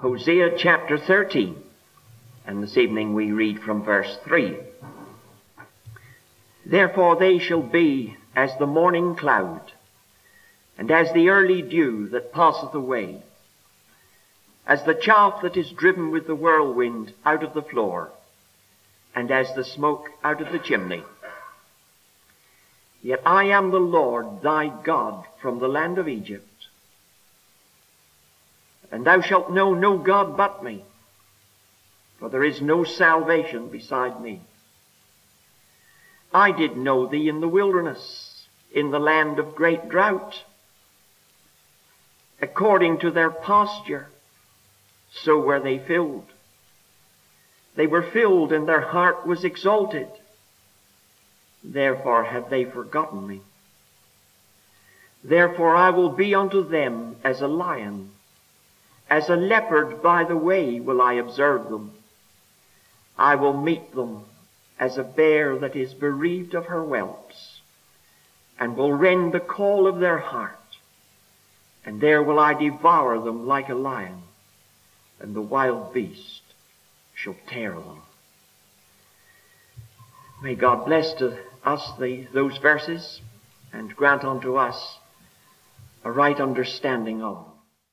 Hosea chapter 13. And this evening we read from verse 3. Therefore they shall be as the morning cloud, and as the early dew that passeth away, as the chaff that is driven with the whirlwind out of the floor, and as the smoke out of the chimney. Yet I am the Lord thy God from the land of Egypt, and thou shalt know no God but me, for there is no salvation beside me. I did know thee in the wilderness, in the land of great drought. According to their pasture, so were they filled. They were filled, and their heart was exalted. Therefore have they forgotten me. Therefore I will be unto them as a lion, as a leopard by the way will I observe them. I will meet them as a bear that is bereaved of her whelps, and will rend the call of their heart. And there will I devour them like a lion, and the wild beast shall tear them. May God bless to us those verses, and grant unto us a right understanding of them.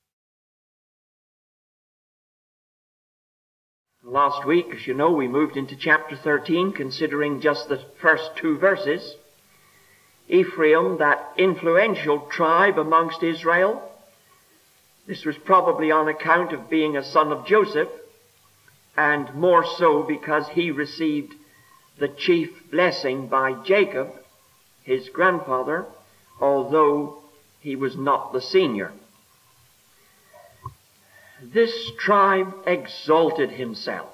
Last week, as you know, we moved into chapter 13, considering just the first two verses. Ephraim, that influential tribe amongst Israel. This was probably on account of being a son of Joseph, and more so because he received the chief blessing by Jacob, his grandfather, although he was not the senior. This tribe exalted himself.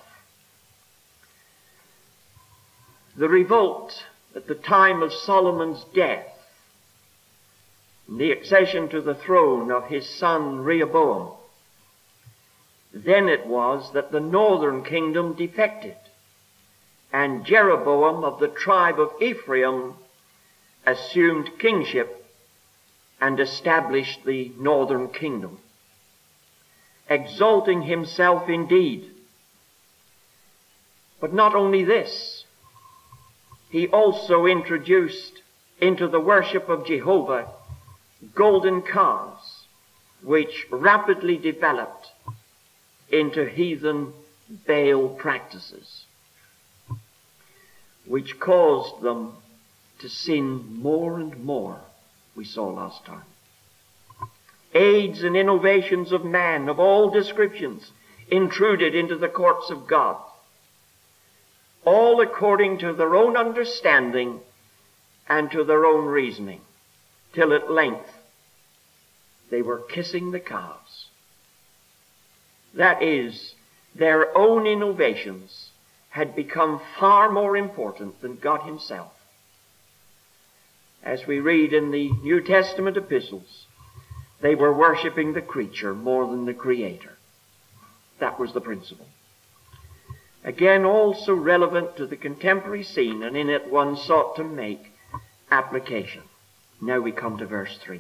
The revolt at the time of Solomon's death, the accession to the throne of his son Rehoboam, then it was that the northern kingdom defected, and Jeroboam of the tribe of Ephraim assumed kingship and established the northern kingdom, exalting himself indeed. But not only this, he also introduced into the worship of Jehovah golden calves, which rapidly developed into heathen Baal practices, which caused them to sin more and more, we saw last time. Aids and innovations of man of all descriptions intruded into the courts of God, all according to their own understanding and to their own reasoning, till at length they were kissing the calves. That is, their own innovations had become far more important than God himself. As we read in the New Testament epistles, they were worshiping the creature more than the Creator. That was the principle. Again, also relevant to the contemporary scene, and in it one sought to make application. Now we come to verse 3.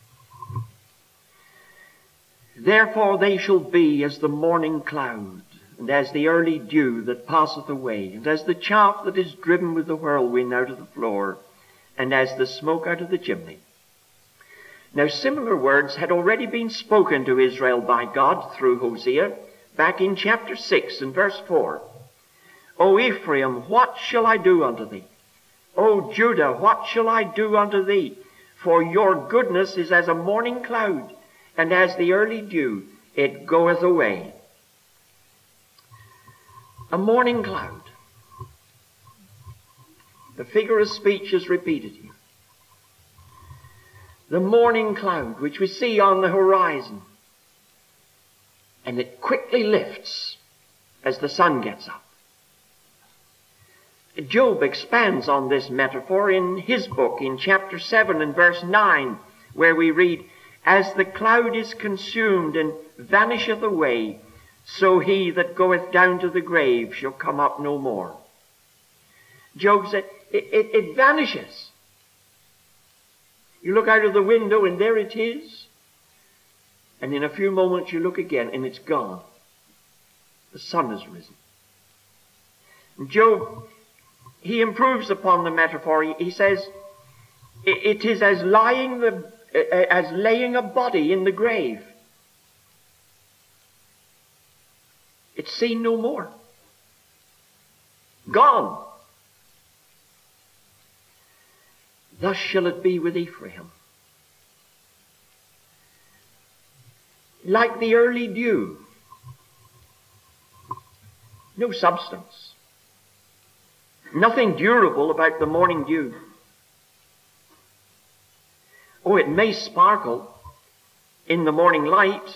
Therefore they shall be as the morning cloud, and as the early dew that passeth away, and as the chaff that is driven with the whirlwind out of the floor, and as the smoke out of the chimney. Now similar words had already been spoken to Israel by God through Hosea, back in chapter 6 and verse 4. O Ephraim, what shall I do unto thee? O Judah, what shall I do unto thee? For your goodness is as a morning cloud, and as the early dew, it goeth away. A morning cloud. The figure of speech is repeated here. The morning cloud, which we see on the horizon, and it quickly lifts as the sun gets up. Job expands on this metaphor in his book in chapter 7 and verse 9, where we read, As the cloud is consumed and vanisheth away, so he that goeth down to the grave shall come up no more. Job said, it vanishes. You look out of the window and there it is. And in a few moments you look again and it's gone. The sun has risen. And Job, he improves upon the metaphor. He says, it is as laying a body in the grave. It's seen no more. Gone. Thus shall it be with Ephraim. Like the early dew. No substance. Nothing durable about the morning dew. Oh, it may sparkle in the morning light,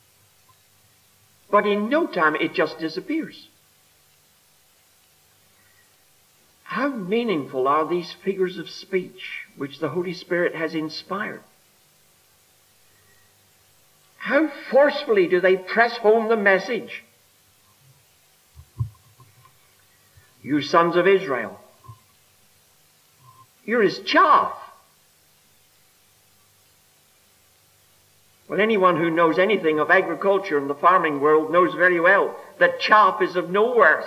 but in no time it just disappears. How meaningful are these figures of speech which the Holy Spirit has inspired? How forcefully do they press home the message? You sons of Israel, you're as chaff. Well, anyone who knows anything of agriculture and the farming world knows very well that chaff is of no worth.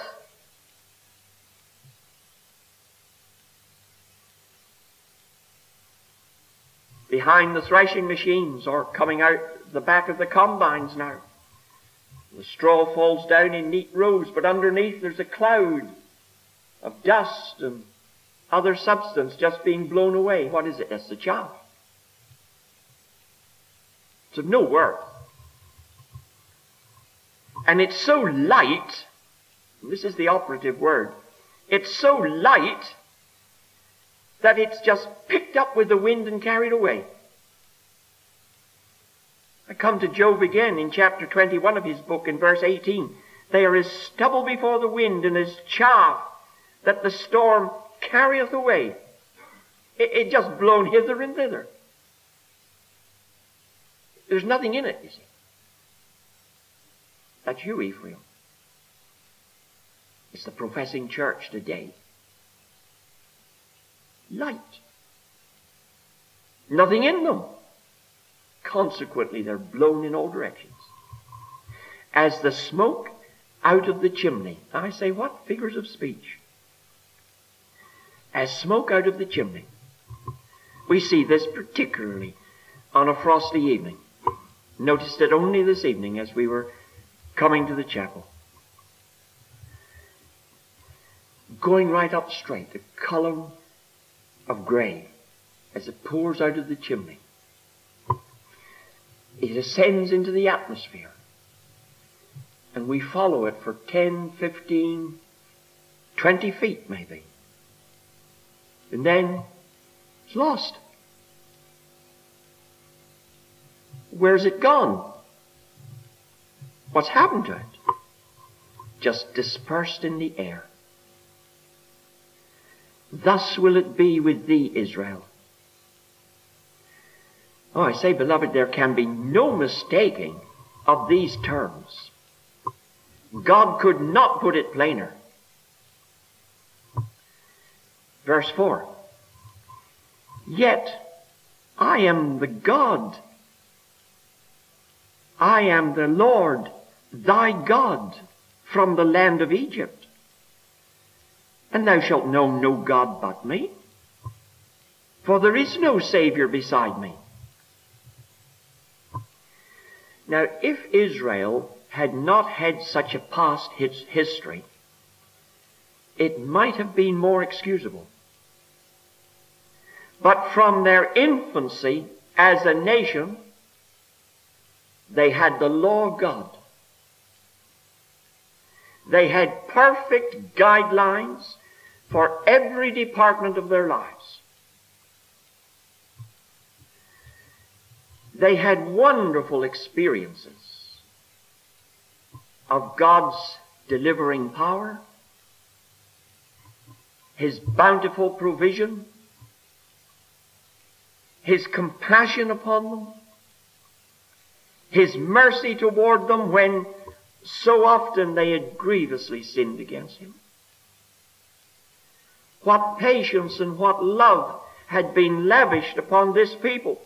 Behind the threshing machines or coming out the back of the combines now, the straw falls down in neat rows, but underneath there's a cloud of dust and other substance just being blown away. What is it? That's the chaff. It's of no worth. And it's so light, this is the operative word, it's so light that it's just picked up with the wind and carried away. I come to Job again in chapter 21 of his book in verse 18. They are as stubble before the wind and as chaff that the storm carrieth away. It just blown hither and thither. There's nothing in it, you see. That's you, Ephraim. It's the professing church today. Light. Nothing in them. Consequently, they're blown in all directions. As the smoke out of the chimney. I say, what figures of speech? As smoke out of the chimney. We see this particularly on a frosty evening. Noticed it only this evening as we were coming to the chapel. Going right up straight, a column of grey as it pours out of the chimney. It ascends into the atmosphere. And we follow it for 10, 15, 20 feet maybe. And then it's lost. Where's it gone? What's happened to it? Just dispersed in the air. Thus will it be with thee, Israel. Oh, I say, beloved, there can be no mistaking of these terms. God could not put it plainer. Verse 4. Yet I am the God. I am the Lord thy God from the land of Egypt. And thou shalt know no God but me. For there is no Savior beside me. Now, if Israel had not had such a past history, it might have been more excusable. But from their infancy as a nation, they had the law of God. They had perfect guidelines for every department of their lives. They had wonderful experiences of God's delivering power, His bountiful provision, His compassion upon them, His mercy toward them when so often they had grievously sinned against Him. What patience and what love had been lavished upon this people.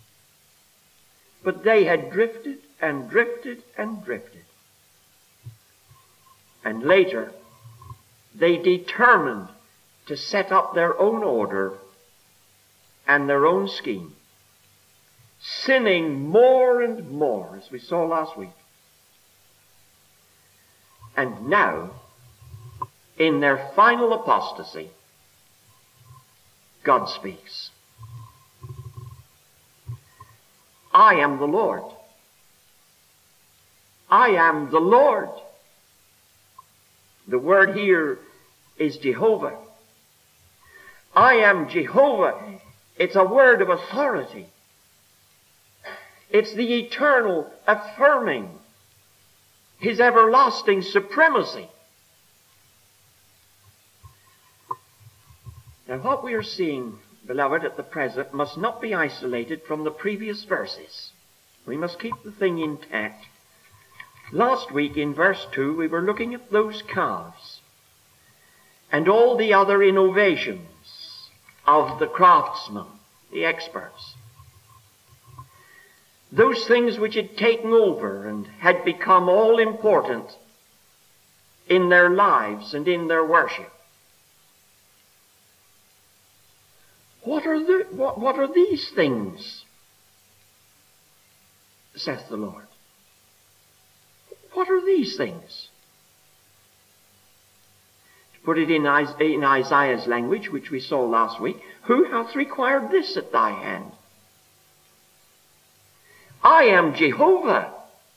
But they had drifted and drifted and drifted. And later, they determined to set up their own order and their own scheme, sinning more and more, as we saw last week. And now, in their final apostasy, God speaks. I am the Lord. I am the Lord. The word here is Jehovah. I am Jehovah. It's a word of authority. It's the eternal affirming His everlasting supremacy. Now what we are seeing, beloved, at the present must not be isolated from the previous verses. We must keep the thing intact. Last week in verse 2 we were looking at those calves and all the other innovations of the craftsmen, the experts. Those things which had taken over and had become all important in their lives and in their worship. What are these things, saith the Lord? What are these things? To put it in Isaiah's language, which we saw last week, who hath required this at thy hand? I am Jehovah.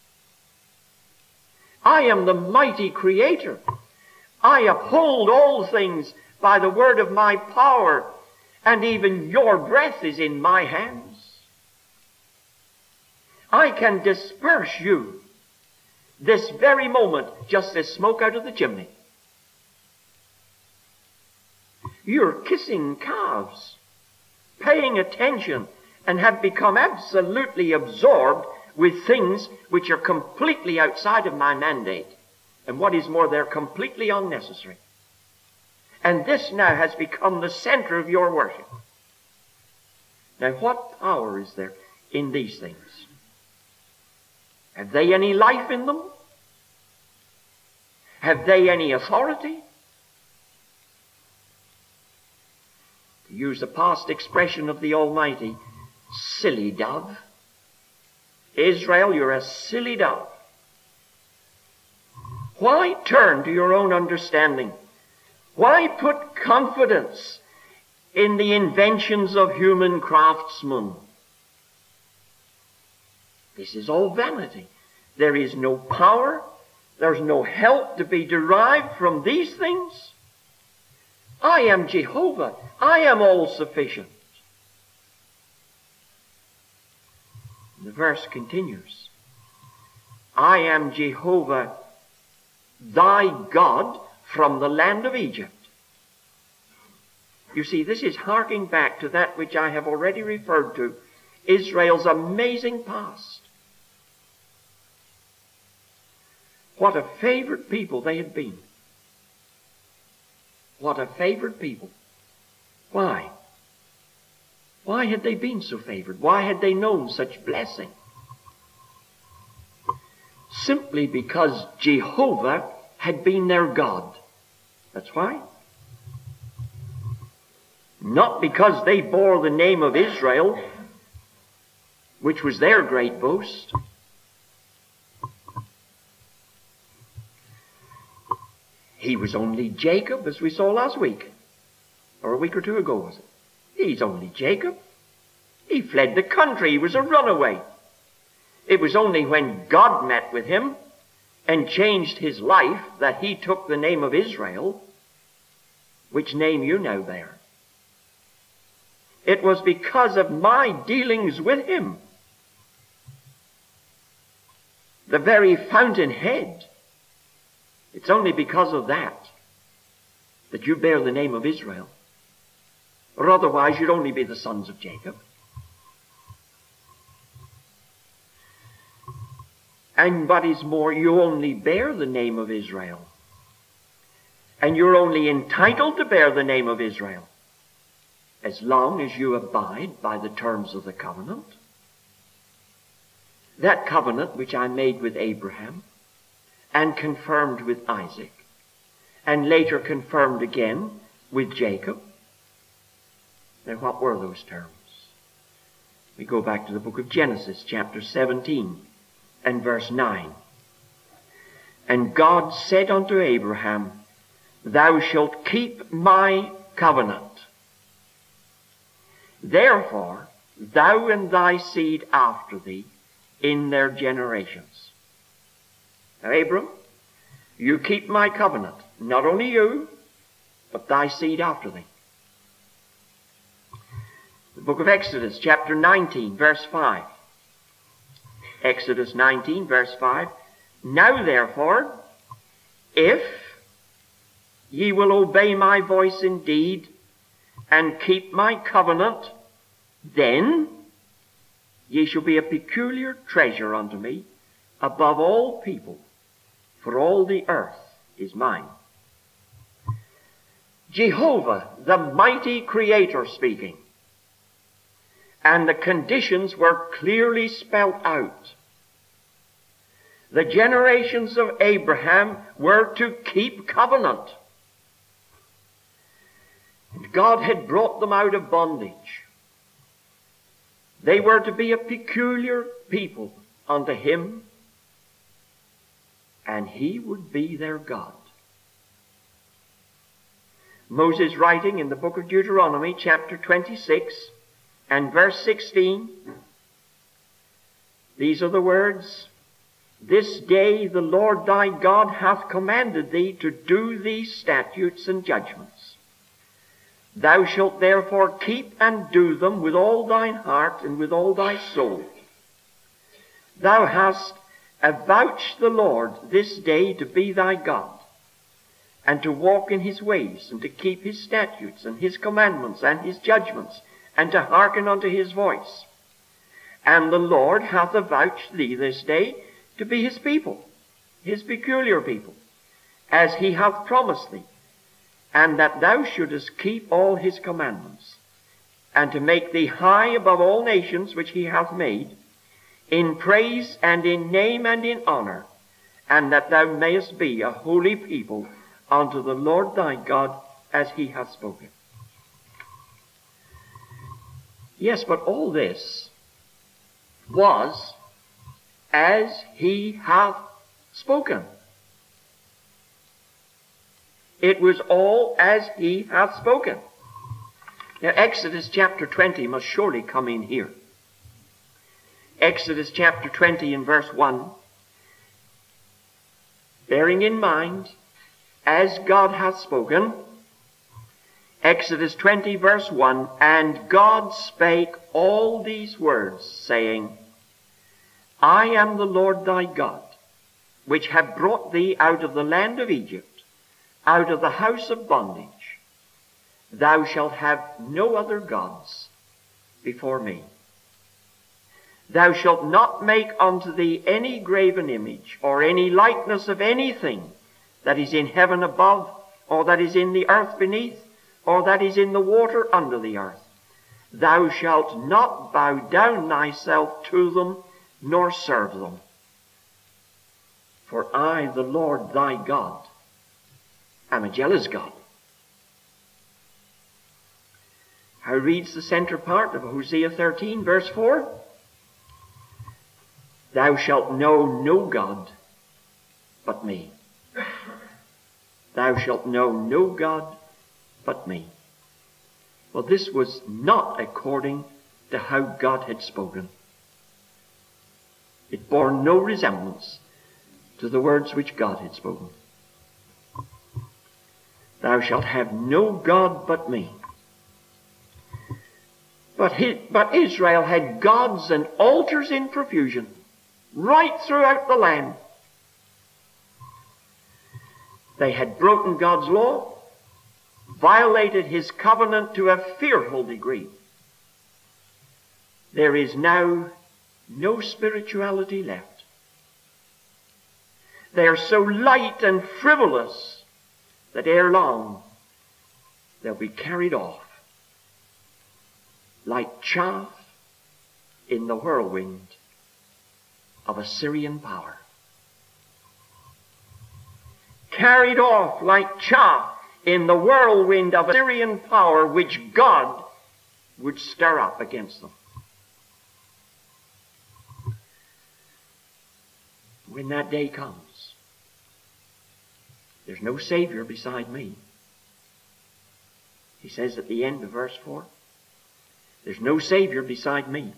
I am the mighty Creator. I uphold all things by the word of my power, and even your breath is in my hands. I can disperse you this very moment, just as smoke out of the chimney. You're kissing calves, paying attention, and have become absolutely absorbed with things which are completely outside of my mandate. And what is more, they're completely unnecessary. And this now has become the center of your worship. Now, what power is there in these things? Have they any life in them? Have they any authority? To use a past expression of the Almighty, silly dove. Israel, you're a silly dove. Why turn to your own understanding? Why put confidence in the inventions of human craftsmen? This is all vanity. There is no power. There's no help to be derived from these things. I am Jehovah. I am all sufficient. The verse continues. I am Jehovah, thy God, from the land of Egypt. You see, this is harking back to that which I have already referred to, Israel's amazing past. What a favored people they had been. What a favored people. Why? Why had they been so favored? Why had they known such blessing? Simply because Jehovah had been their God. That's why. Not because they bore the name of Israel, which was their great boast. He was only Jacob, as we saw last week, or a week or two ago, was it? He's only Jacob. He fled the country. He was a runaway. It was only when God met with him and changed his life that he took the name of Israel, which name you now bear. It was because of my dealings with him, the very fountainhead. It's only because of that you bear the name of Israel. Or otherwise you'd only be the sons of Jacob. And what is more, you only bear the name of Israel. And you're only entitled to bear the name of Israel as long as you abide by the terms of the covenant. That covenant which I made with Abraham, and confirmed with Isaac, and later confirmed again with Jacob. Now, what were those terms? We go back to the book of Genesis, chapter 17, and verse 9. And God said unto Abraham, Thou shalt keep my covenant. Therefore, thou and thy seed after thee in their generations. Now, Abram, you keep my covenant, not only you, but thy seed after thee. The book of Exodus, chapter 19, verse 5. Exodus 19, verse 5. Now, therefore, if ye will obey my voice indeed, and keep my covenant, then ye shall be a peculiar treasure unto me above all people, for all the earth is mine. Jehovah, the mighty Creator, speaking. And the conditions were clearly spelt out. The generations of Abraham were to keep covenant. And God had brought them out of bondage. They were to be a peculiar people unto him, and he would be their God. Moses, writing in the book of Deuteronomy, chapter 26, and verse 16, these are the words, This day the Lord thy God hath commanded thee to do these statutes and judgments. Thou shalt therefore keep and do them with all thine heart and with all thy soul. Thou hast avouched the Lord this day to be thy God, and to walk in his ways, and to keep his statutes and his commandments and his judgments, and to hearken unto his voice. And the Lord hath avouched thee this day to be his people, his peculiar people, as he hath promised thee, and that thou shouldest keep all his commandments, and to make thee high above all nations which he hath made, in praise and in name and in honor, and that thou mayest be a holy people unto the Lord thy God, as he hath spoken. Yes, but all this was as he hath spoken. It was all as he hath spoken. Now, Exodus chapter 20 must surely come in here. Exodus chapter 20 and verse 1. Bearing in mind, as God hath spoken, Exodus 20 verse 1, And God spake all these words, saying, I am the Lord thy God, which have brought thee out of the land of Egypt, out of the house of bondage. Thou shalt have no other gods before me. Thou shalt not make unto thee any graven image, or any likeness of anything that is in heaven above, or that is in the earth beneath, or that is in the water under the earth. Thou shalt not bow down thyself to them, nor serve them. For I, the Lord thy God, am a jealous God. How reads the center part of Hosea 13, verse 4? Thou shalt know no God but me. Thou shalt know no God but me. Well, this was not according to how God had spoken. It bore no resemblance to the words which God had spoken. Thou shalt have no God but me. But Israel had gods and altars in profusion right throughout the land. They had broken God's law, violated his covenant to a fearful degree. There is now no spirituality left. They are so light and frivolous that ere long they'll be carried off like chaff in the whirlwind of Assyrian power. carried off like chaff in the whirlwind of Assyrian power which God would stir up against them. When that day comes, there's no Savior beside me. He says at the end of verse 4, there's no Savior beside me.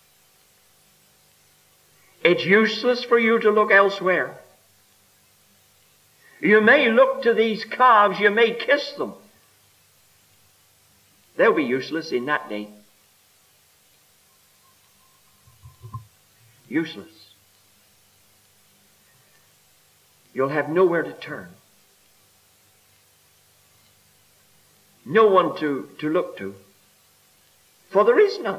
It's useless for you to look elsewhere. You may look to these calves, you may kiss them. They'll be useless in that day. Useless. You'll have nowhere to turn. No one to look to. For there is none.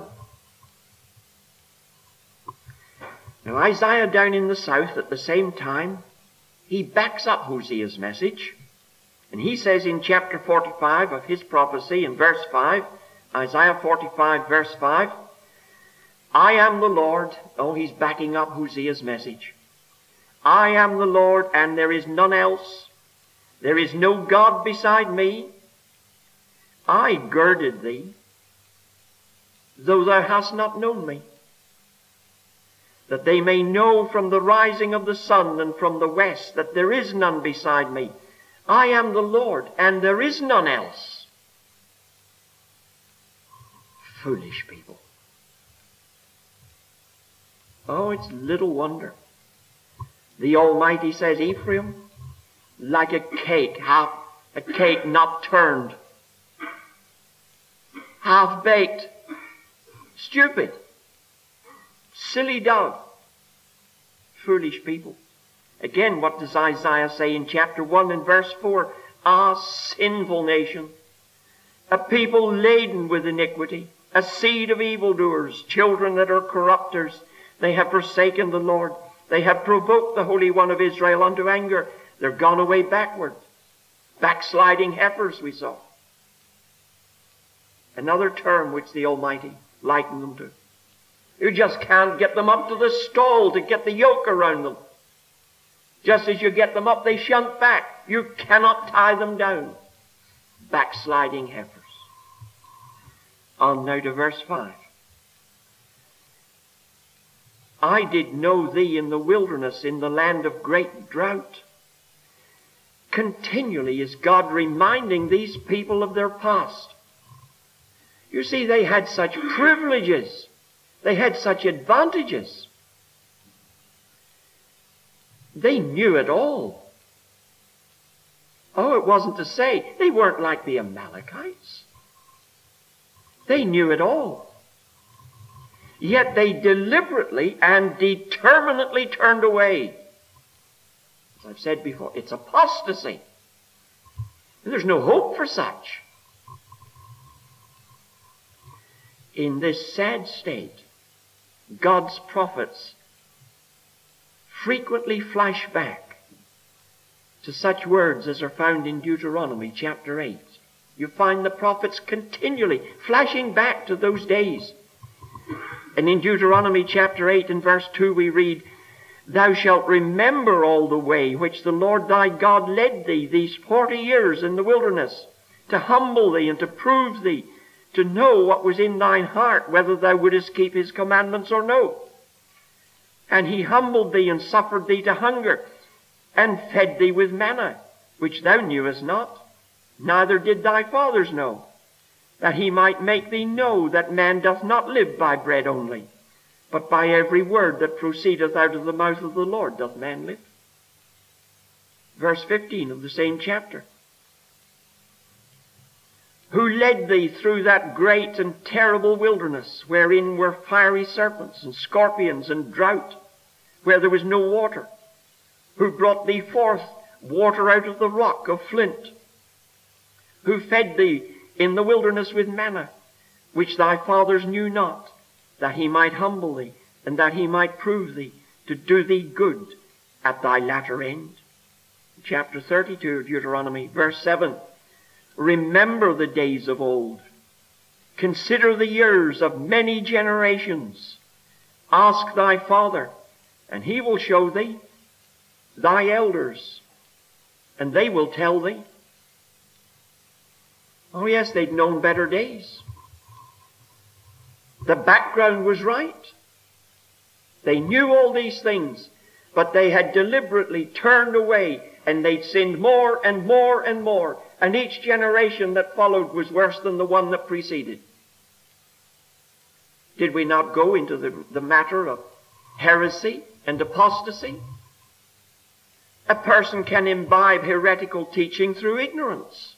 Now Isaiah down in the south at the same time, he backs up Hosea's message. And he says in chapter 45 of his prophecy in verse 5, Isaiah 45 verse 5, I am the Lord. Oh, he's backing up Hosea's message. I am the Lord, and there is none else. There is no God beside me. I girded thee, though thou hast not known me, that they may know from the rising of the sun and from the west that there is none beside me. I am the Lord, and there is none else. Foolish people. Oh, it's little wonder. The Almighty says, Ephraim, like a cake not turned, half-baked, stupid, silly dove, foolish people. Again, what does Isaiah say in chapter 1 and verse 4? Ah, sinful nation, a people laden with iniquity, a seed of evildoers, children that are corrupters. They have forsaken the Lord. They have provoked the Holy One of Israel unto anger. They're gone away backward. Backsliding heifers, we saw. Another term which the Almighty likened them to. You just can't get them up to the stall to get the yoke around them. Just as you get them up, they shunt back. You cannot tie them down. Backsliding heifers. On now to verse 5. I did know thee in the wilderness, in the land of great drought. Continually is God reminding these people of their past. You see, they had such privileges. They had such advantages. They knew it all. Oh, it wasn't to say they weren't like the Amalekites. They knew it all. Yet they deliberately and determinately turned away. As I've said before, it's apostasy. There's no hope for such. In this sad state, God's prophets frequently flash back to such words as are found in Deuteronomy chapter 8. You find the prophets continually flashing back to those days. And in Deuteronomy chapter 8 and verse 2 we read, Thou shalt remember all the way which the Lord thy God led thee these 40 years in the wilderness, to humble thee and to prove thee, to know what was in thine heart, whether thou wouldest keep his commandments or no. And he humbled thee and suffered thee to hunger, and fed thee with manna, which thou knewest not, neither did thy fathers know, that he might make thee know that man doth not live by bread only, but by every word that proceedeth out of the mouth of the Lord doth man live. Verse 15 of the same chapter. Who led thee through that great and terrible wilderness, wherein were fiery serpents and scorpions and drought, where there was no water, who brought thee forth water out of the rock of flint, who fed thee in the wilderness with manna, which thy fathers knew not, that he might humble thee, and that he might prove thee, to do thee good at thy latter end. Chapter 32 of Deuteronomy, verse 7. Remember the days of old. Consider the years of many generations. Ask thy father, and he will show thee, thy elders, And they will tell thee, oh yes, they'd known better days. The background was right. They knew all these things, but they had deliberately turned away, and they'd sinned more and more and more. And each generation that followed was worse than the one that preceded. Did we not go into the matter of heresy and apostasy? A person can imbibe heretical teaching through ignorance.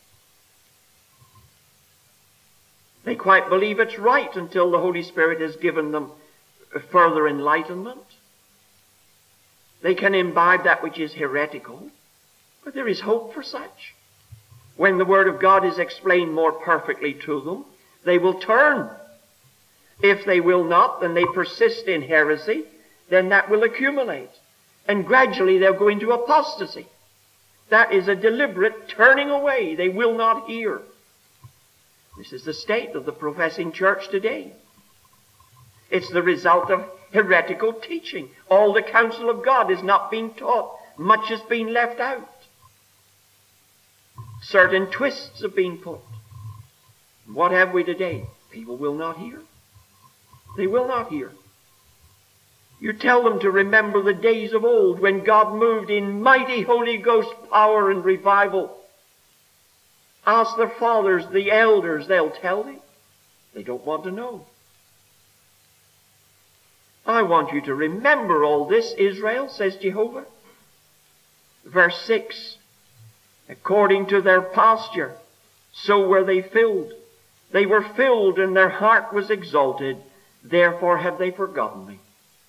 They quite believe it's right until the Holy Spirit has given them further enlightenment. They can imbibe that which is heretical, but there is hope for such. When the Word of God is explained more perfectly to them, they will turn. If they will not, then they persist in heresy, then that will accumulate. And gradually they'll go into apostasy. That is a deliberate turning away. They will not hear. This is the state of the professing church today. It's the result of heretical teaching. All the counsel of God is not being taught. Much has been left out. Certain twists have been put. What have we today? People will not hear. They will not hear. You tell them to remember the days of old when God moved in mighty Holy Ghost power and revival. Ask their fathers, the elders, they'll tell thee. They don't want to know. I want you to remember all this, Israel, says Jehovah. Verse 6, according to their posture, so were they filled. They were filled and their heart was exalted. Therefore have they forgotten me.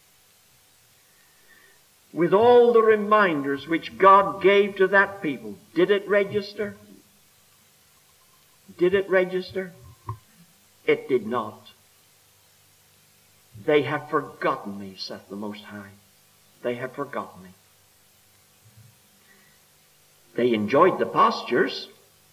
With all the reminders which God gave to that people, did it register? Did it register? It did not. They have forgotten me, saith the Most High. They have forgotten me. They enjoyed the postures,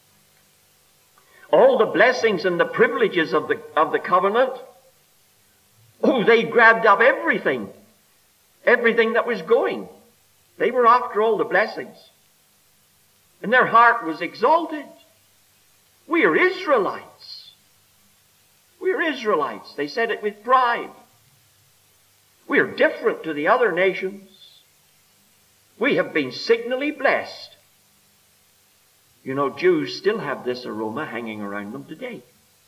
all the blessings and the privileges of the covenant. Oh, they grabbed up everything that was going. They were after all the blessings. And their heart was exalted. We are Israelites. We are Israelites. They said it with pride. We are different to the other nations. We have been signally blessed. You know, Jews still have this aroma hanging around them today.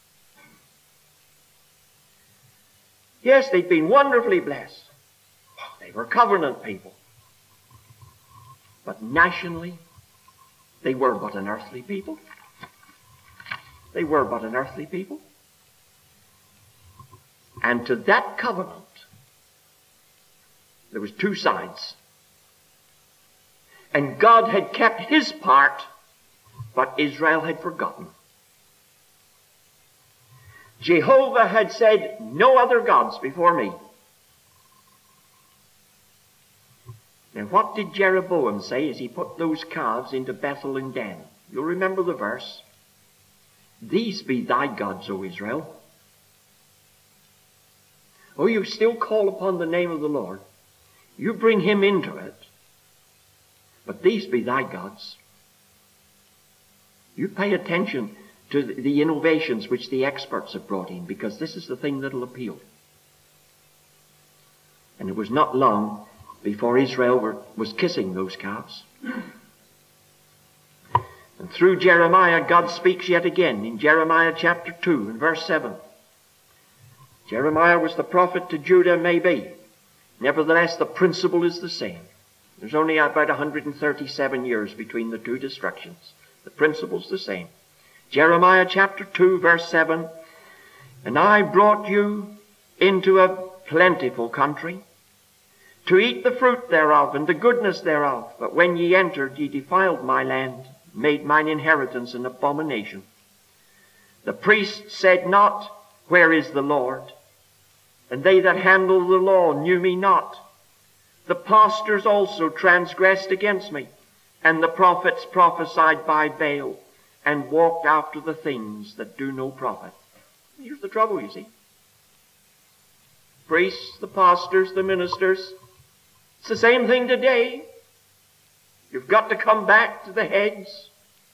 Yes, they've been wonderfully blessed. They were covenant people. But nationally, they were but an earthly people. They were but an earthly people. And to that covenant, there was two sides. And God had kept his part, but Israel had forgotten. Jehovah had said, no other gods before me. Now what did Jeroboam say as he put those calves into Bethel and Dan? You'll remember the verse. These be thy gods, O Israel. Oh, you still call upon the name of the Lord. You bring him into it. But these be thy gods. You pay attention to the innovations which the experts have brought in, because this is the thing that'll appeal. And it was not long before Israel was kissing those calves. And through Jeremiah, God speaks yet again in Jeremiah chapter 2 and verse 7. Jeremiah was the prophet to Judah, maybe. Nevertheless, the principle is the same. There's only about 137 years between the two destructions. The principle's the same. Jeremiah chapter 2, verse 7. And I brought you into a plentiful country, to eat the fruit thereof and the goodness thereof. But when ye entered, ye defiled my land, made mine inheritance an abomination. The priests said not, where is the Lord? And they that handle the law knew me not. The pastors also transgressed against me, and the prophets prophesied by Baal, and walked after the things that do no profit. Here's the trouble, you see. Priests, the pastors, the ministers, it's the same thing today. You've got to come back to the heads.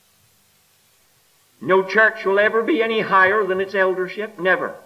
No church will ever be any higher than its eldership. Never.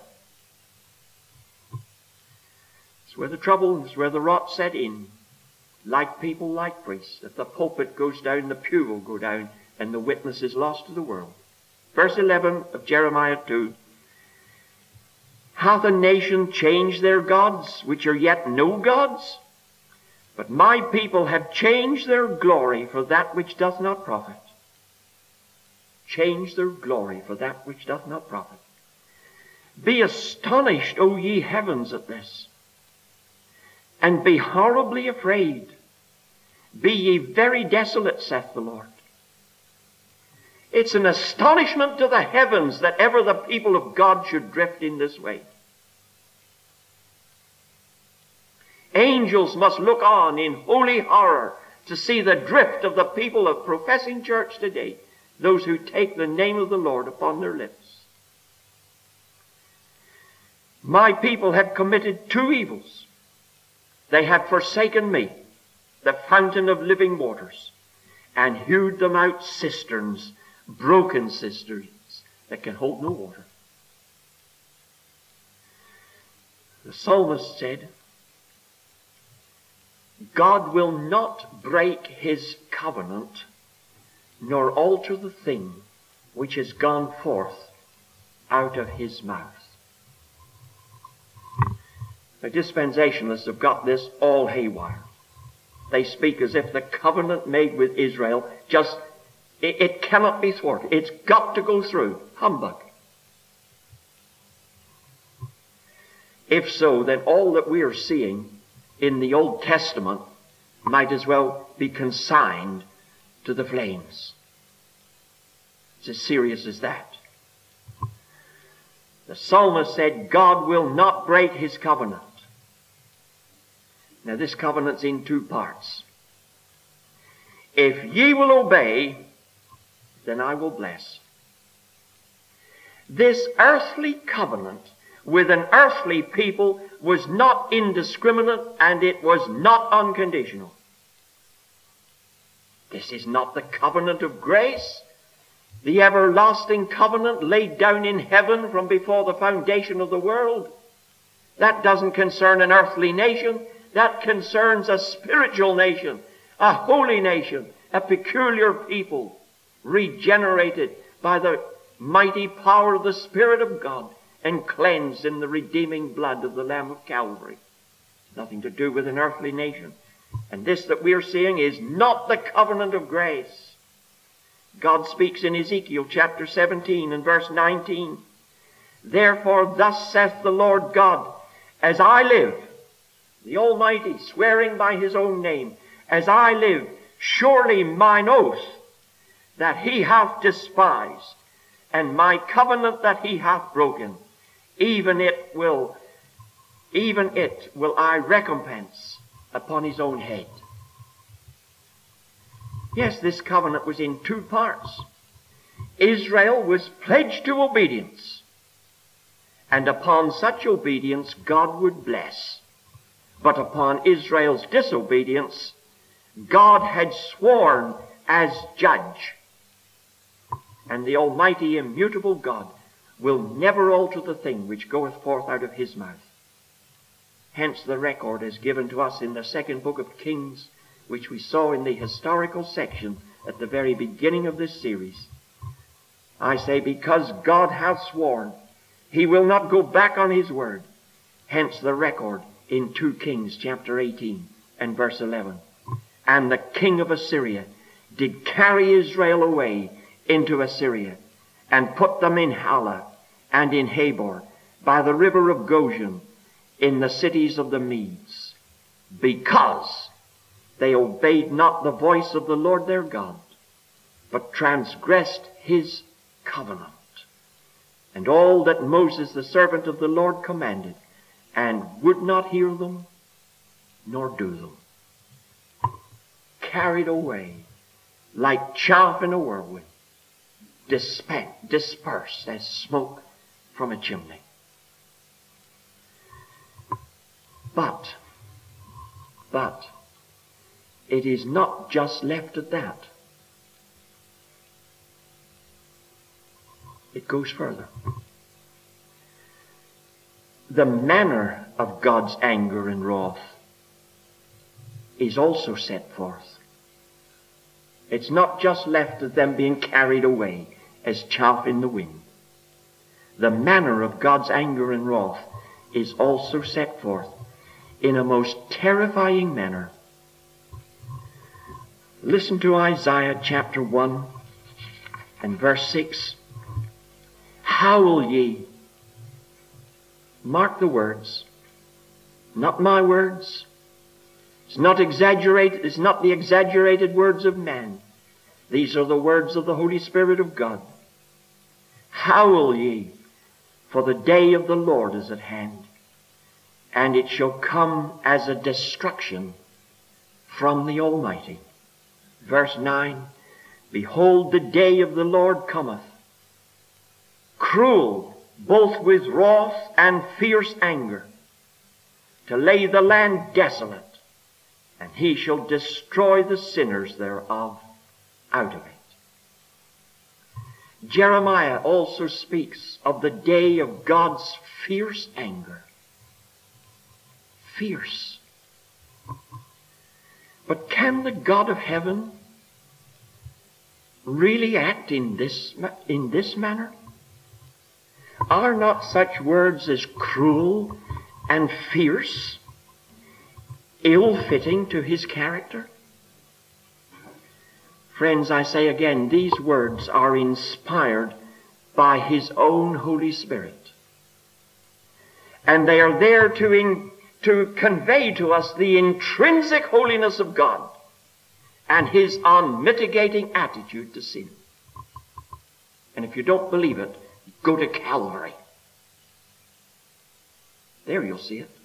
It's where the trouble, it's where the rot set in. Like people, like priests. If the pulpit goes down, the pew will go down, and the witness is lost to the world. Verse 11 of Jeremiah 2. Hath a nation changed their gods, which are yet no gods? But my people have changed their glory for that which doth not profit. Change their glory for that which doth not profit. Be astonished, O ye heavens, at this, and be horribly afraid. Be ye very desolate, saith the Lord. It's an astonishment to the heavens that ever the people of God should drift in this way. Angels must look on in holy horror to see the drift of the people of professing church today, those who take the name of the Lord upon their lips. My people have committed two evils. They have forsaken me, the fountain of living waters, and hewed them out cisterns, broken cisterns that can hold no water. The psalmist said, God will not break his covenant, nor alter the thing which has gone forth out of his mouth. The dispensationalists have got this all haywire. They speak as if the covenant made with Israel it cannot be thwarted. It's got to go through. Humbug. If so, then all that we are seeing in the Old Testament might as well be consigned to the flames. It's as serious as that. The psalmist said, God will not break his covenant. Now this covenant's in two parts. If ye will obey, then I will bless. This earthly covenant with an earthly people was not indiscriminate, and it was not unconditional. This is not the covenant of grace, the everlasting covenant laid down in heaven from before the foundation of the world. That doesn't concern an earthly nation. That concerns a spiritual nation, a holy nation, a peculiar people, regenerated by the mighty power of the Spirit of God and cleansed in the redeeming blood of the Lamb of Calvary. Nothing to do with an earthly nation. And this that we're seeing is not the covenant of grace. God speaks in Ezekiel chapter 17 and verse 19. Therefore thus saith the Lord God, as I live, the Almighty swearing by his own name, as I live, surely mine oath that he hath despised, and my covenant that he hath broken, even it will I recompense upon his own head. Yes, this covenant was in two parts. Israel was pledged to obedience, and upon such obedience God would bless. But upon Israel's disobedience, God had sworn as judge. And the Almighty immutable God will never alter the thing which goeth forth out of his mouth. Hence the record is given to us in the second book of Kings, which we saw in the historical section at the very beginning of this series. I say, because God hath sworn, he will not go back on his word. Hence the record in 2 Kings chapter 18 and verse 11. And the king of Assyria did carry Israel away into Assyria, and put them in Halah and in Habor, by the river of Goshen, in the cities of the Medes, because they obeyed not the voice of the Lord their God, but transgressed his covenant, and all that Moses the servant of the Lord commanded, and would not hear them, nor do them. Carried away like chaff in a whirlwind, dispersed as smoke from a chimney. But, it is not just left at that. It goes further. The manner of God's anger and wrath is also set forth. It's not just left at them being carried away as chaff in the wind. The manner of God's anger and wrath is also set forth in a most terrifying manner. Listen to Isaiah chapter 1 and verse 6. Howl ye. Mark the words. Not my words. It's not exaggerated. It's not the exaggerated words of man. These are the words of the Holy Spirit of God. Howl ye, for the day of the Lord is at hand, and it shall come as a destruction from the Almighty. Verse 9, behold, the day of the Lord cometh, cruel, both with wrath and fierce anger, to lay the land desolate, and he shall destroy the sinners thereof out of it. Jeremiah also speaks of the day of God's fierce anger. Fierce. But can the God of heaven really act in this manner? Are not such words as cruel and fierce ill-fitting to his character? Friends, I say again, these words are inspired by his own Holy Spirit. And they are there to convey to us the intrinsic holiness of God and his unmitigating attitude to sin. And if you don't believe it, go to Calvary. There you'll see it.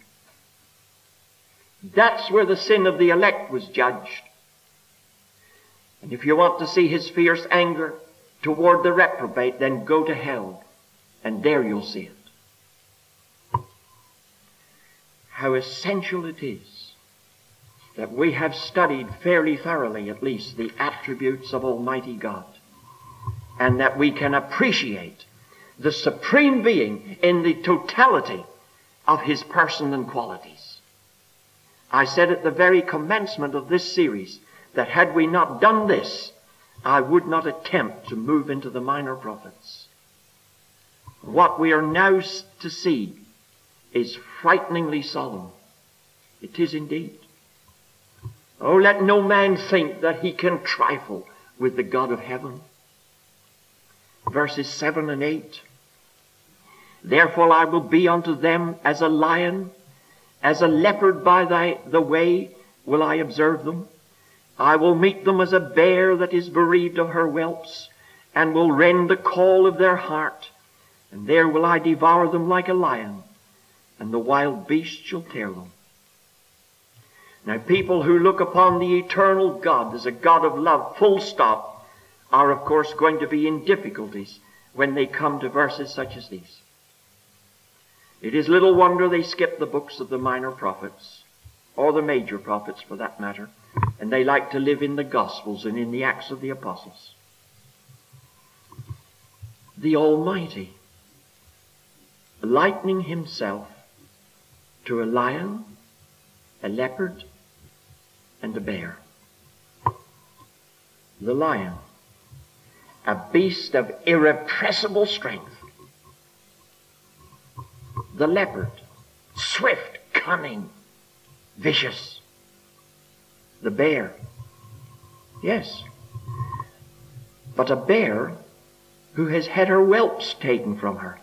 That's where the sin of the elect was judged. And if you want to see his fierce anger toward the reprobate, then go to hell, and there you'll see it. How essential it is that we have studied fairly thoroughly, at least, the attributes of Almighty God, and that we can appreciate the supreme being in the totality of his person and qualities. I said at the very commencement of this series that had we not done this, I would not attempt to move into the minor prophets. What we are now to see is frighteningly solemn. It is indeed. Oh, let no man think that he can trifle with the God of heaven. Verses 7 and 8. Therefore I will be unto them as a lion, as a leopard by the way will I observe them. I will meet them as a bear that is bereaved of her whelps, and will rend the call of their heart. And there will I devour them like a lion, and the wild beast shall tear them. Now, people who look upon the eternal God as a God of love, full stop, are of course going to be in difficulties when they come to verses such as these. It is little wonder they skip the books of the minor prophets, or the major prophets for that matter, and they like to live in the Gospels and in the Acts of the Apostles. The Almighty likening himself to a lion, a leopard, and a bear. The lion, a beast of irrepressible strength. The leopard, swift, cunning, vicious. The bear, yes, but a bear who has had her whelps taken from her.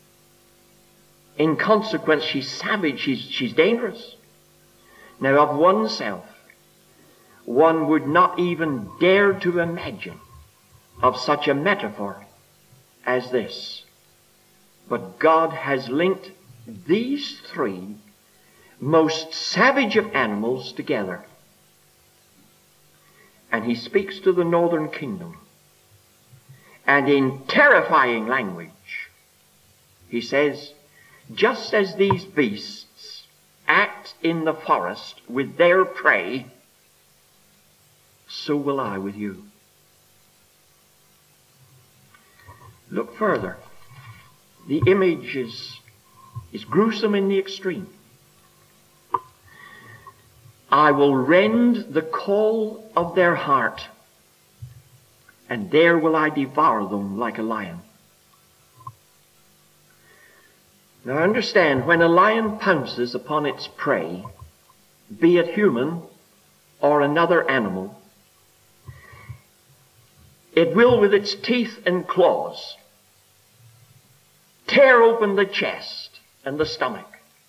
In consequence, she's savage, she's dangerous. Now, of oneself, one would not even dare to imagine of such a metaphor as this. But God has linked these three most savage of animals together. And he speaks to the northern kingdom. And in terrifying language, he says, just as these beasts act in the forest with their prey, so will I with you. Look further. The image is gruesome in the extreme. I will rend the caul of their heart, and there will I devour them like a lion. Now understand, when a lion pounces upon its prey, be it human or another animal, it will with its teeth and claws tear open the chest and the stomach,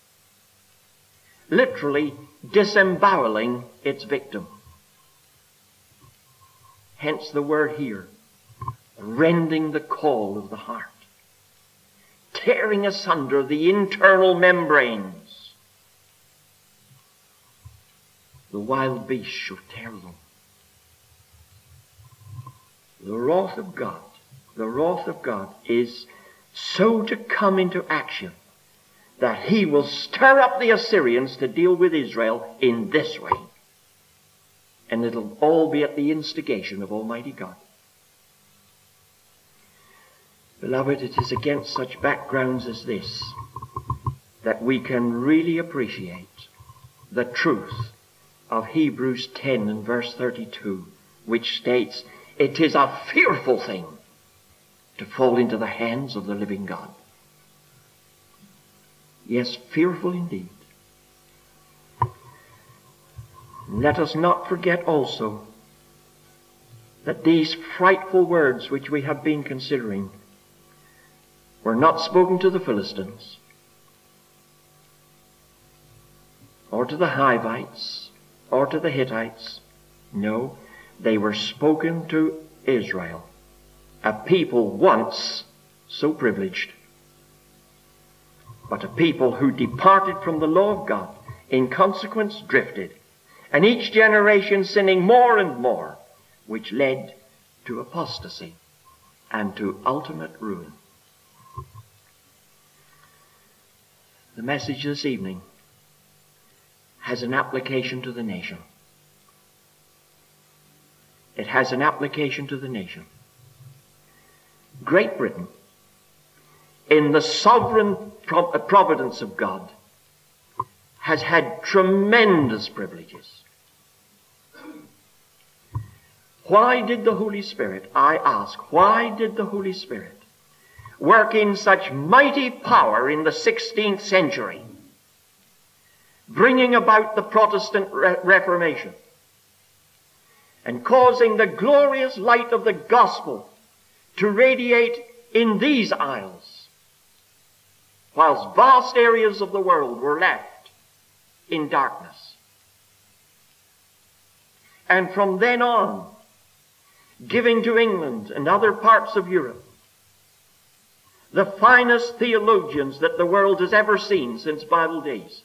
literally disemboweling its victim. Hence the word here, rending the caul of the heart, tearing asunder the internal membranes. The wild beast shall tear them. The wrath of God is so to come into action that he will stir up the Assyrians to deal with Israel in this way. And it'll all be at the instigation of Almighty God. Beloved, it is against such backgrounds as this that we can really appreciate the truth of Hebrews 10 and verse 32, which states, "It is a fearful thing to fall into the hands of the living God." Yes, fearful indeed. Let us not forget also that these frightful words which we have been considering were not spoken to the Philistines or to the Hivites or to the Hittites. No, they were spoken to Israel, a people once so privileged, but a people who departed from the law of God, in consequence drifted, and each generation sinning more and more, which led to apostasy and to ultimate ruin. The message this evening has an application to the nation. It has an application to the nation. Great Britain, in the sovereign providence of God, has had tremendous privileges. Why did the Holy Spirit, I ask, why did the Holy Spirit work in such mighty power in the 16th century, bringing about the Protestant Reformation and causing the glorious light of the gospel to radiate in these isles, whilst vast areas of the world were left in darkness? And from then on, giving to England and other parts of Europe the finest theologians that the world has ever seen since Bible days,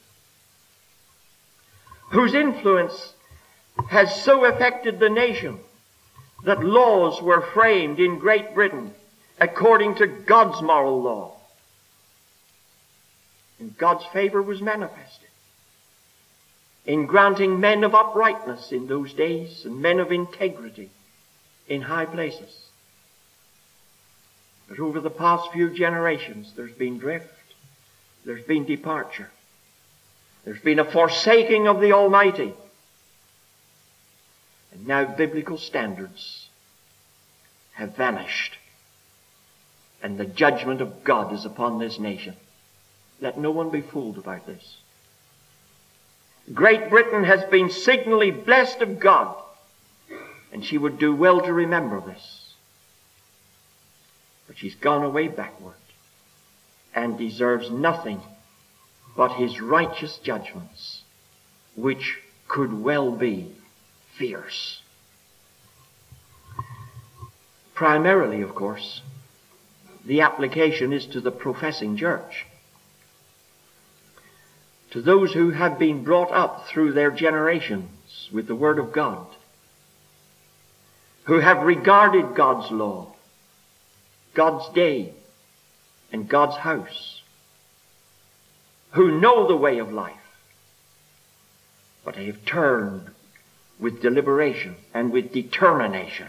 whose influence has so affected the nation that laws were framed in Great Britain according to God's moral law. And God's favor was manifested in granting men of uprightness in those days and men of integrity in high places. But over the past few generations, there's been drift, there's been departure, there's been a forsaking of the Almighty. And now biblical standards have vanished, and the judgment of God is upon this nation. Let no one be fooled about this. Great Britain has been signally blessed of God, and she would do well to remember this. But she's gone away backward and deserves nothing but his righteous judgments, which could well be fierce. Primarily, of course, the application is to the professing church, to those who have been brought up through their generations with the Word of God, who have regarded God's law, God's day, and God's house, who know the way of life, but they have turned with deliberation and with determination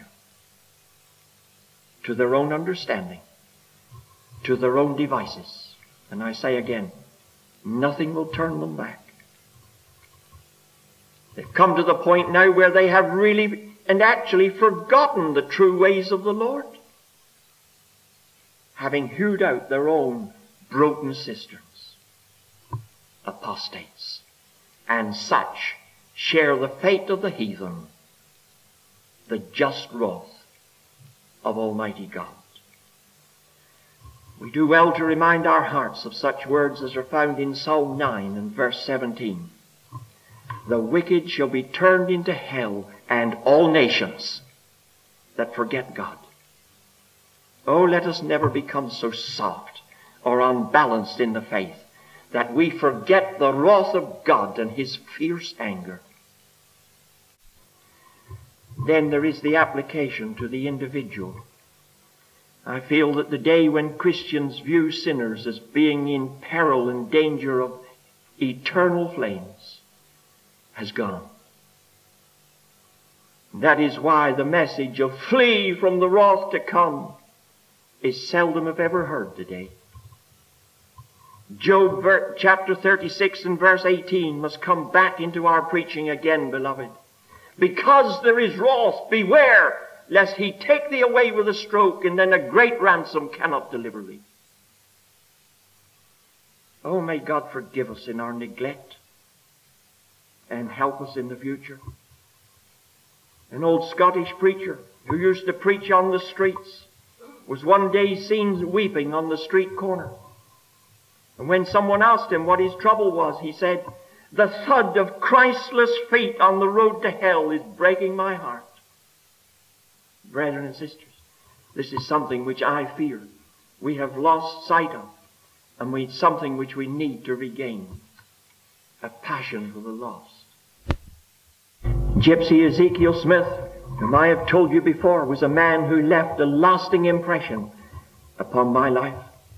to their own understanding, to their own devices. And I say again, nothing will turn them back. They've come to the point now where they have really and actually forgotten the true ways of the Lord, having hewed out their own broken cisterns. Apostates, and such share the fate of the heathen, the just wrath of Almighty God. We do well to remind our hearts of such words as are found in Psalm 9 and verse 17. The wicked shall be turned into hell, and all nations that forget God. Oh, let us never become so soft or unbalanced in the faith that we forget the wrath of God and his fierce anger. Then there is the application to the individual. I feel that the day when Christians view sinners as being in peril and danger of eternal flames has gone. That is why the message of flee from the wrath to come is seldom if ever heard today. Job chapter 36 and verse 18 must come back into our preaching again, beloved. Because there is wrath, beware, lest he take thee away with a stroke, and then a great ransom cannot deliver thee. Oh, may God forgive us in our neglect and help us in the future. An old Scottish preacher who used to preach on the streets was one day seen weeping on the street corner. And when someone asked him what his trouble was, he said, "The thud of Christless feet on the road to hell is breaking my heart." Brethren and sisters, this is something which I fear we have lost sight of, and something which we need to regain, a passion for the lost. Gypsy Ezekiel Smith, whom I have told you before, was a man who left a lasting impression upon my life.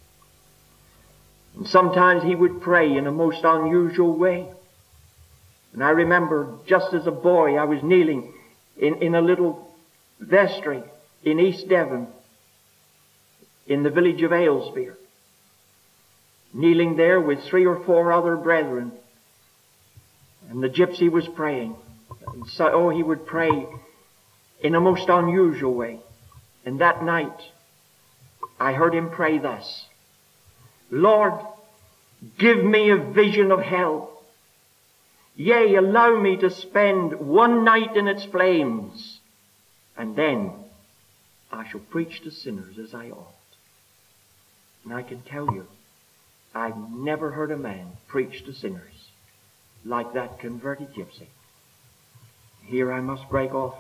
And sometimes he would pray in a most unusual way. And I remember just as a boy I was kneeling in a little vestry in East Devon, in the village of Aylesbury, kneeling there with 3 or 4 other brethren. And the gypsy was praying. And so, he would pray in a most unusual way. And that night, I heard him pray thus: "Lord, give me a vision of hell. Yea, allow me to spend one night in its flames, and then I shall preach to sinners as I ought." And I can tell you, I've never heard a man preach to sinners like that converted gypsy. Here I must break off.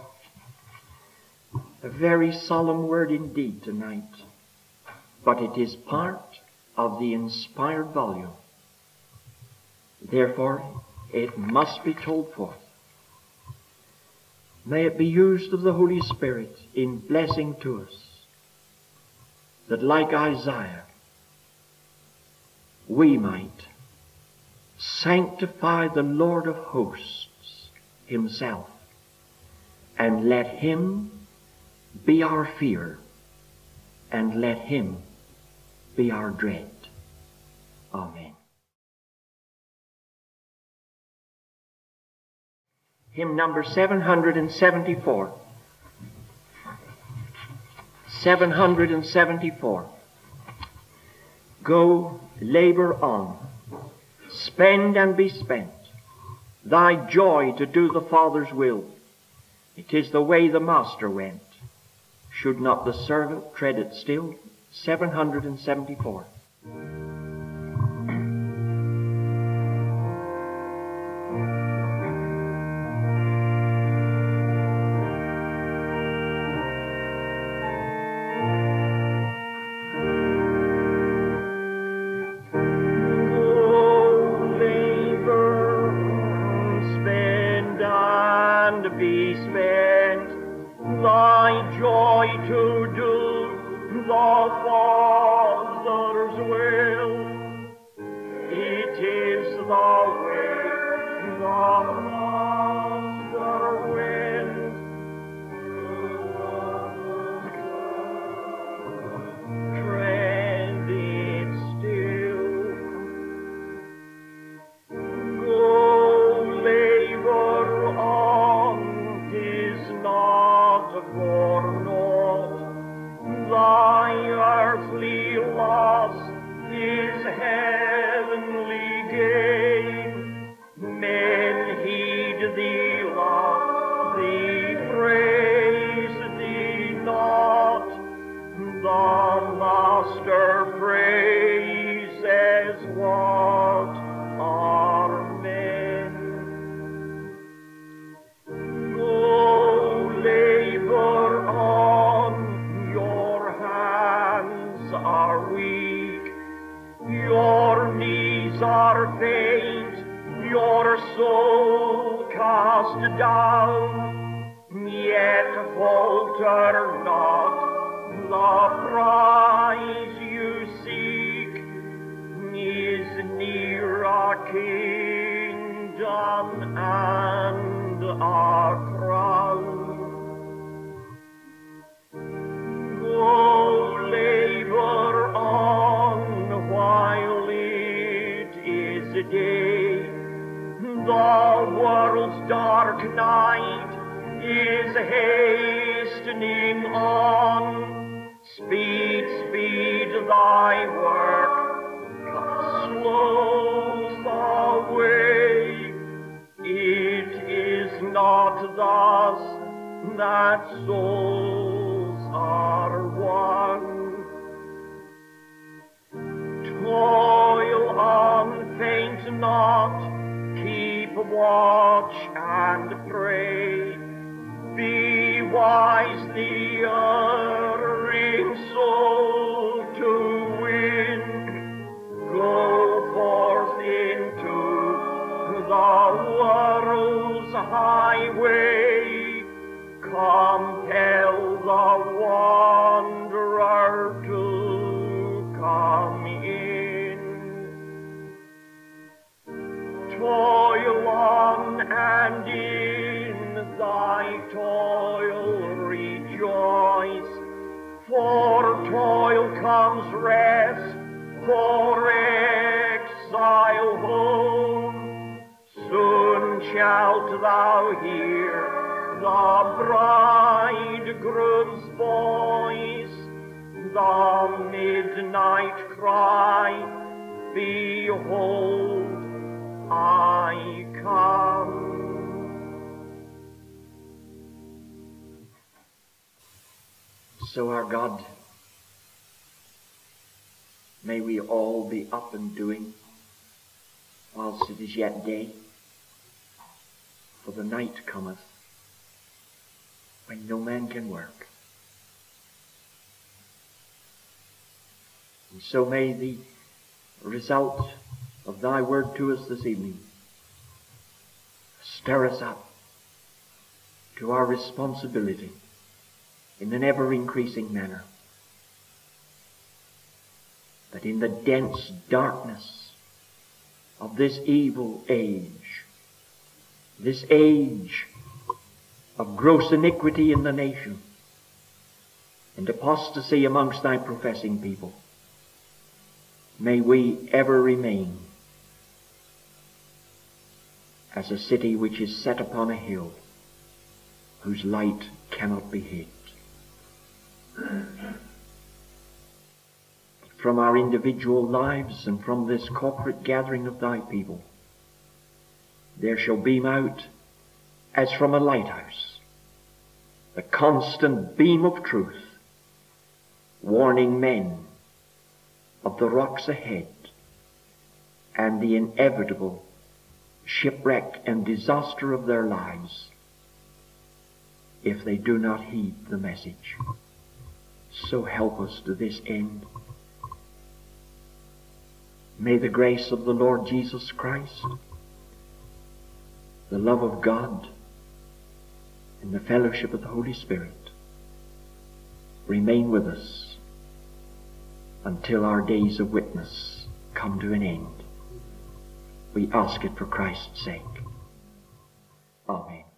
A very solemn word indeed tonight, but it is part of the inspired volume. Therefore, it must be told forth. May it be used of the Holy Spirit in blessing to us, that like Isaiah, we might sanctify the Lord of hosts himself, and let him be our fear, and let him be our dread. Amen. Hymn number 774. 774. Go, labor on, spend and be spent, thy joy to do the Father's will. It is the way the Master went. Should not the servant tread it still? 774. The way, the Master will. fear not, the prize you seek is near, our kingdom and our crown. Go labor on while it is day. The world's dark night is hastening on. Speed, speed, thy work slows the way. It is not thus that souls are won. Toil on, faint not, keep watch and pray. Be wise, the erring soul to win. Go forth into the world's highway. Compel the wanderer to come in. Toil on, and in thy toil rejoice. For toil comes rest, for exile home. Soon shalt thou hear the bridegroom's voice, the midnight cry, behold, I come. So our God, may we all be up and doing whilst it is yet day, for the night cometh when no man can work. And so may the result of thy word to us this evening stir us up to our responsibility in an ever-increasing manner, that in the dense darkness of this evil age, this age of gross iniquity in the nation and apostasy amongst thy professing people, may we ever remain as a city which is set upon a hill, whose light cannot be hid. From our individual lives and from this corporate gathering of thy people, there shall beam out, as from a lighthouse, the constant beam of truth, warning men of the rocks ahead and the inevitable shipwreck and disaster of their lives if they do not heed the message. So help us to this end. May the grace of the Lord Jesus Christ, the love of God, and the fellowship of the Holy Spirit remain with us until our days of witness come to an end. We ask it for Christ's sake. Amen.